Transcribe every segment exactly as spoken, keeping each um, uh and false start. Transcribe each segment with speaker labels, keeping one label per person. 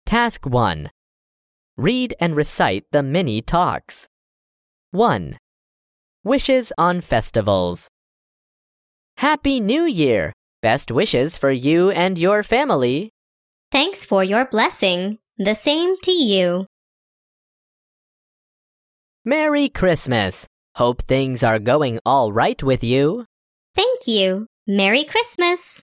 Speaker 1: Task one. Read and recite the mini talks. one. Wishes on festivals. Happy New Year! Best wishes for you and your family.
Speaker 2: Thanks for your blessing. The same to you.
Speaker 1: Merry Christmas! Hope things are going all right with you.
Speaker 2: Thank you. Merry Christmas.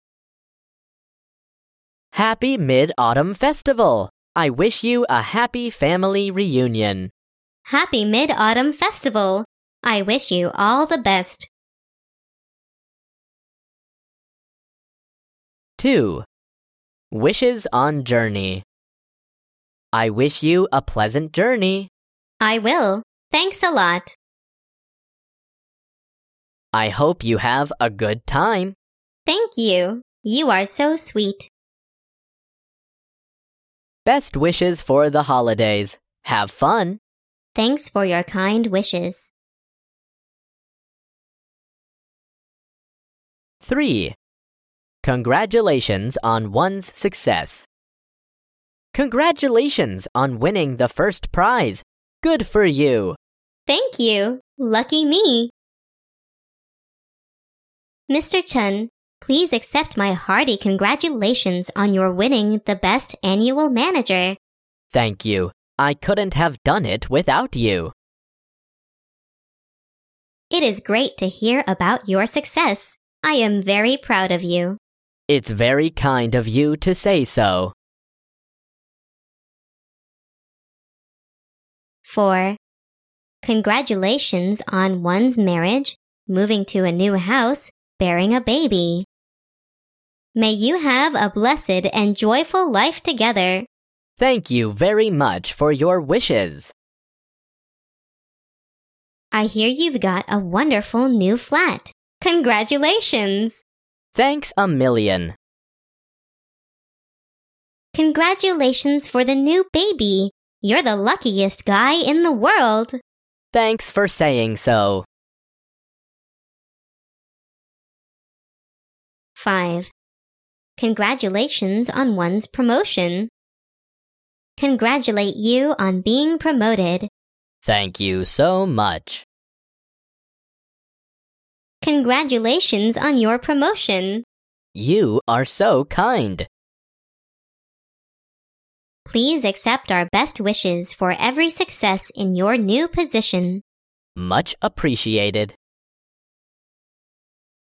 Speaker 1: Happy Mid-Autumn Festival! I wish you a happy family reunion.
Speaker 2: Happy Mid-Autumn Festival. I wish you all the best.
Speaker 1: two. Wishes on journey. I wish you a pleasant journey.
Speaker 2: I will. Thanks a lot.
Speaker 1: I hope you have a good time.
Speaker 2: Thank you. You are so sweet.
Speaker 1: Best wishes for the holidays. Have fun.
Speaker 2: Thanks for your kind wishes.
Speaker 1: three. Congratulations on one's success. Congratulations on winning the first prize. Good for you.
Speaker 2: Thank you. Lucky me. Mister Chen, please accept my hearty congratulations on your winning the Best Annual Manager.
Speaker 1: Thank you. I couldn't have done it without you.
Speaker 2: It is great to hear about your success. I am very proud of you.
Speaker 1: It's very kind of you to say so.
Speaker 2: four. Congratulations on one's marriage, moving to a new house, bearing a baby. May you have a blessed and joyful life together.
Speaker 1: Thank you very much for your wishes.
Speaker 2: I hear you've got a wonderful new flat. Congratulations!
Speaker 1: Thanks a million.
Speaker 2: Congratulations for the new baby. You're the luckiest guy in the world.
Speaker 1: Thanks for saying so.
Speaker 2: five. Congratulations on one's promotion. Congratulate you on being promoted.
Speaker 1: Thank you so much.
Speaker 2: Congratulations on your promotion.
Speaker 1: You are so kind.
Speaker 2: Please accept our best wishes for every success in your new position.
Speaker 1: Much appreciated.